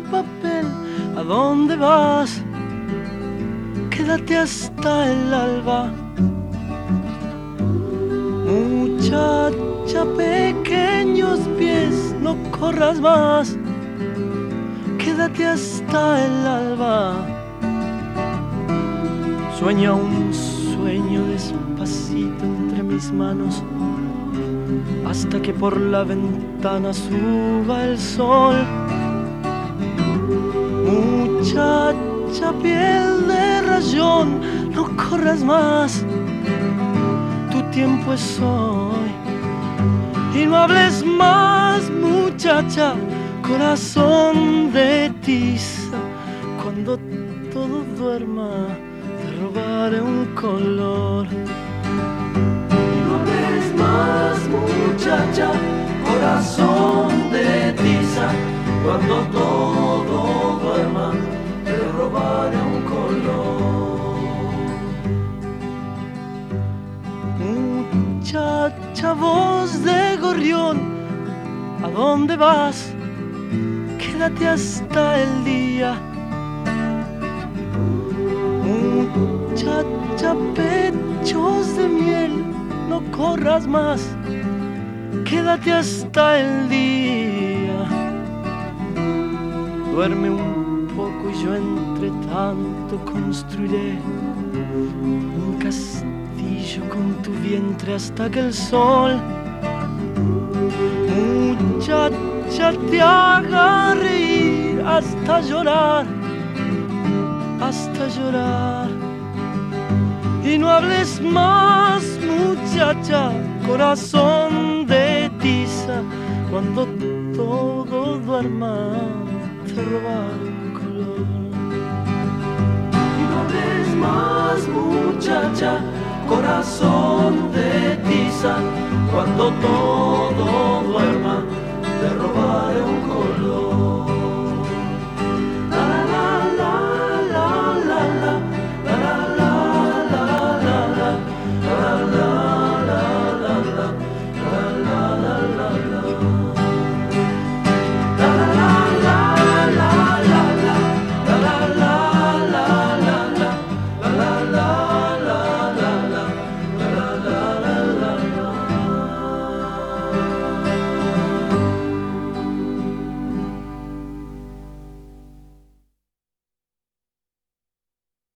papel. ¿A dónde vas? Quédate hasta el alba. Muchacha, pequeños pies, no corras más. Quédate hasta el alba. Sueña un sueño despacito entre mis manos, hasta que por la ventana suba el sol. Muchacha, piel de rayón, no corras más. Tu tiempo es hoy. Y no hables más, muchacha, corazón de tiza. Cuando todo duerma, te robaré un color. Y no hables más, muchacha, corazón de tiza. Cuando todo duerma, te robaré un color. Muchacha, voz de gorrión, ¿a dónde vas? Quédate hasta el día. Muchacha, pechos de miel, no corras más. Quédate hasta el día. Duerme un poco y yo entre tanto construiré un castillo con tu vientre hasta que el sol, muchacha, te haga reír hasta llorar, hasta llorar. Y no hables más, muchacha, corazón de tiza. Cuando todo duerma, te robaré un color. Y no hables más, muchacha, corazón de tiza. Cuando todo duerma, te robaré